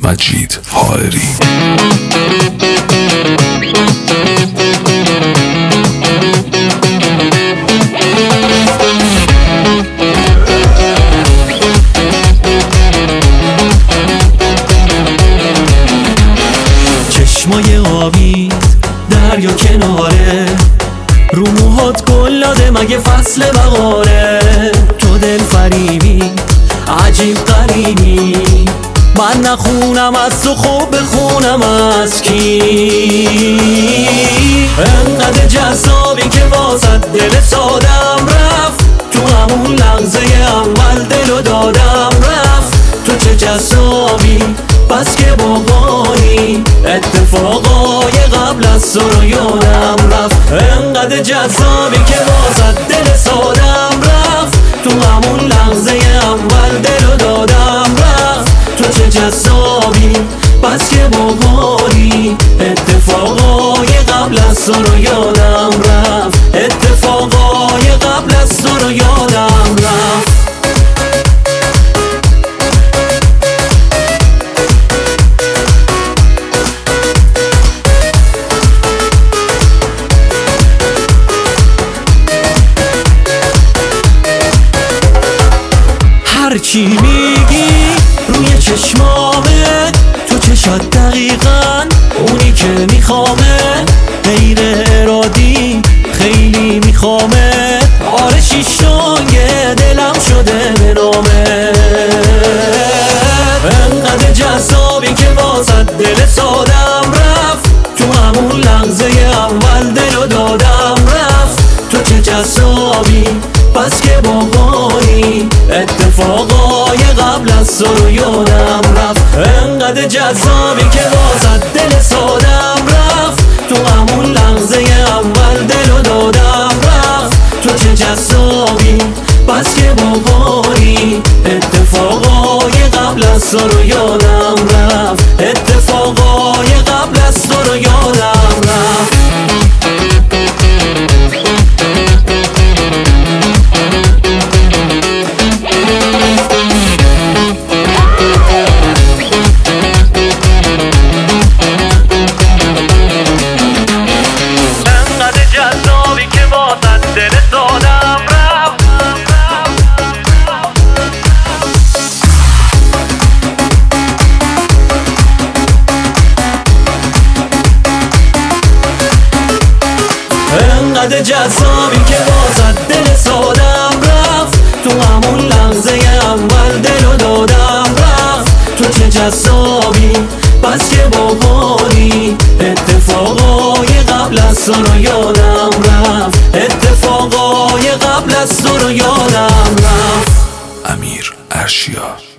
مجید حائری. چشمای آبیت دریا کناره، رو موهات گل داده مگه فصل بهاره. تو دل فریبی عجیب غریبی، من نخونم از تو خوب بخونم از کی. انقدر جذابی که واسه دل سادم رفت، تو همون لحظه اول دلو دادم رفت. تو چه جذابی بس که باقایی، اتفاقای قبل از تو رو یادم رفت. انقدر جذابی که واسه دل سادم رفت، تو همون لحظه اول دلو دادم رفت. تو چه جذابی بس که باقایی، اتفاقای قبل از تو رو یادم رفت. اتفاقای قبل از تو رو یادم رفت. هرچی میگی روی چشمامه، تو چشات دقیقاً اونی که میخوامه. غیر ارادی خیلی میخوامه، آره شیشتانگه دلم شده به نامه. انقدر جذابی که واسه دل سادم رفت، تو همون لحظه اول دلو دادم رفت. تو چه جذابی بس که باقایی، اتفاقای قبل از تو رو یادم رفت. انقدر جذابی که واسه دل سادم رفت، تو همون لحظه اول دلو دادم رفت. تو چه جذابی بس که باقایی، اتفاقای قبل از تو رو یادم رفت. اتفاقای قبل از تو رو یادم رفت. انقدر جذابی که واسه دل سادم رفت، تو همون لحظه اول دلو دادم رفت. تو چه جذابی بس که باقایی، اتفاقای قبل از تو رو یادم رفت. اتفاقای قبل از تو رو یادم رفت. امیر ارشیا.